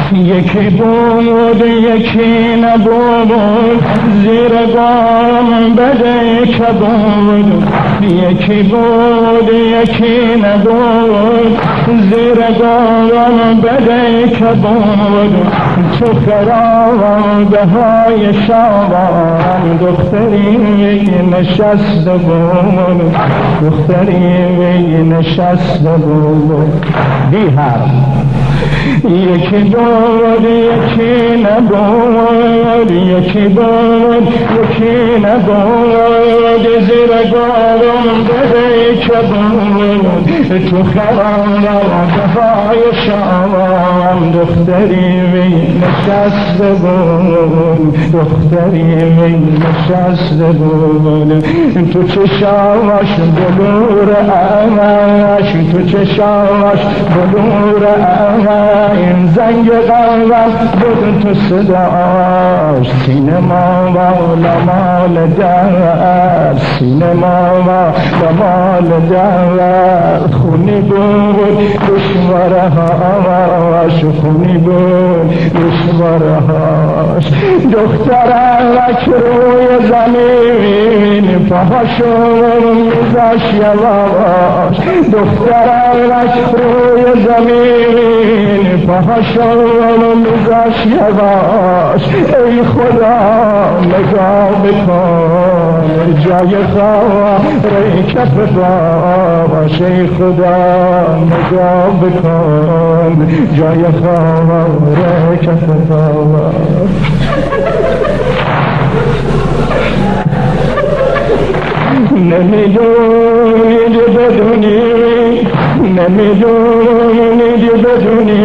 یکی بود یکی نبود، زیر گام بده که بود. یکی بود یکی نبود، زیر گام بده که بود. تو خرابه های شابان دختری نشسته بود، دختری نشسته بود. بی حرف یکی بود یکی نبود، یکی بود یکی نبود، زیر گام بده که بود. تو خرابه های شابان دختری نشسته بود، دختری نشسته بود. تو چشاش بلور آش، تو چشاش بلور آش، این زنگ قلبم بود تو صداش. سینما و لمال در، سینما و لمال در. خونی بود دشوارهاش، خونی بود دشوارهاش. دخترک روی زمین پاهاشو میذاش یواش، دخترک روی زمین پاهاشو میذاش یواش. ای خدا نگاه بکن جای خاره کف باش، ای خدا نگاه بکن جای خاره کف باش. نمیدونید بدونی، نمیدونید بدونی،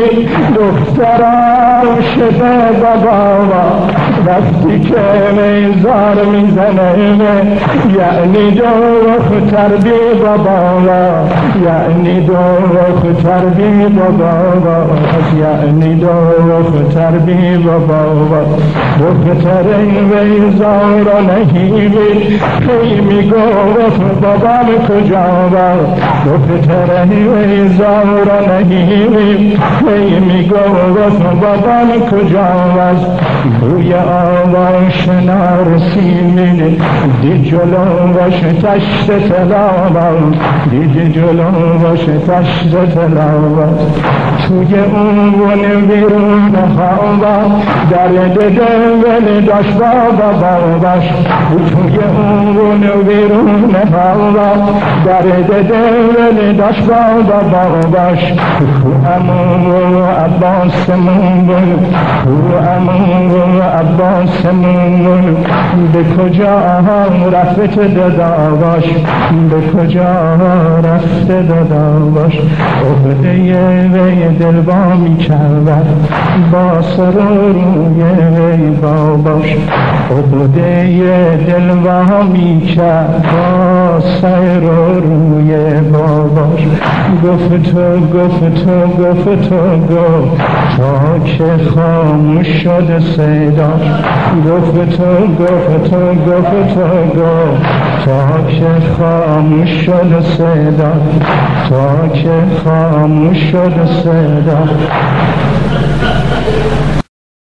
دخترم شده بابا وقتی که میزار میزنه، یعنی دختر بی بابا، یعنی دختر بی بابا، یعنی دختر بی بابا. دختر میزار نهیبی خیلی میگفت بابام کجا با، دختر میزار نهیبی خیلی میگفت بابام کجا است. روی آواش نرسید دی جلو باش تشت تلاوت، دی جلو باش تشت تلاوت. توی اون بیرون هوا درد دل داشت باباش، توی اون بیرون هوا درد دل داشت باباش. تو امون و عباسمون بود، تو امون و عباسمون به کجا رفته داداش، به کجا رفته داداش. عقده وی دل با می کرد با سر روی وی باباش، عقده دل با می کرد با سر روی باباش. گفت تو گفت تو گفت تو گفت تا که خاموش شد صداش. گفت تو گفت تو گفت تو گفت تا که خاموش شد صدا، تا که خاموش شد صدا.